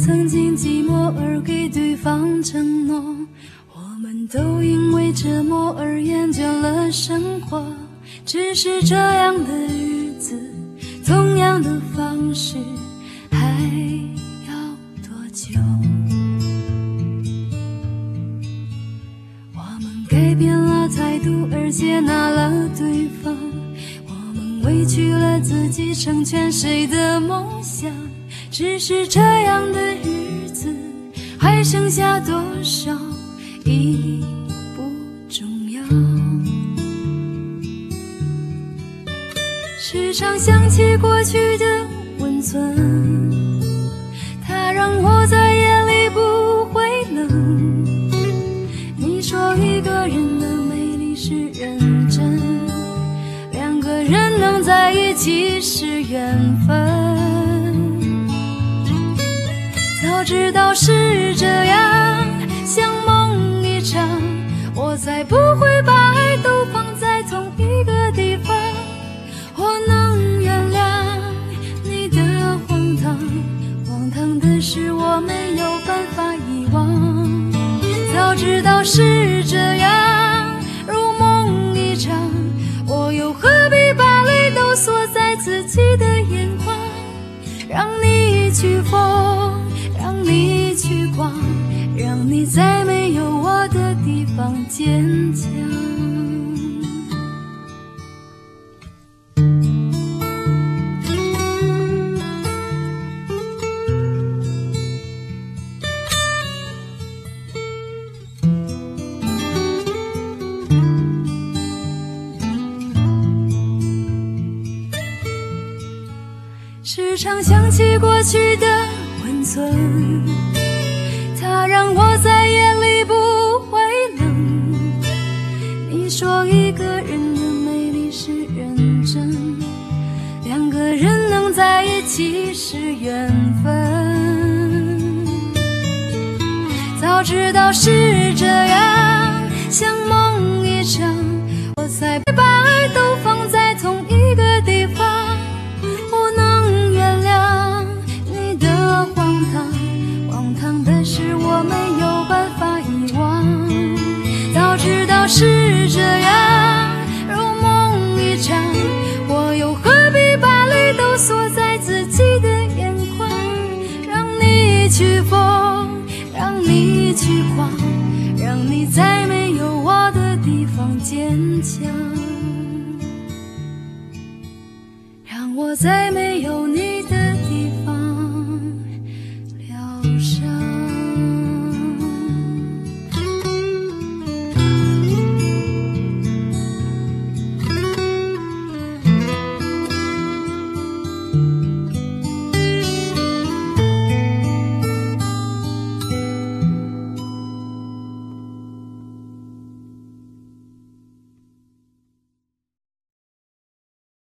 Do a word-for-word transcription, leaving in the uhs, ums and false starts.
曾经寂寞而给对方承诺，我们都因为折磨而厌倦了生活。只是这样的日子，同样的方式，还要多久？我们改变了态度而接纳了对方，我们委屈了自己成全谁的梦想。只是这样的日子，还剩下多少已不重要。时常想起过去的温存，它让我在夜里不会冷。你说一个人的美丽是认真，两个人能在一起是缘分。早知道是这样，像梦一场，我才不会把爱都放在同一个地方。我能原谅你的荒唐，荒唐的是我没有办法遗忘。早知道是这样，如梦一场，我又何必把泪都锁在自己的眼眶。让你去疯，让你去狂，让你在没有我的地方坚强。时常想起过去的温存，它让我在夜里不会冷。你说一个人的美丽是认真，两个人能在一起是缘分。早知道是这样，像梦一场，我才不把爱都放在同一个地方。我能原谅你的荒唐，荒唐的是我没有办法遗忘。早知道是这样，如梦一场，我又何必把泪都锁在自己的眼眶。让你去疯，让你去狂，让你在没有我的地方坚强。让我在没有你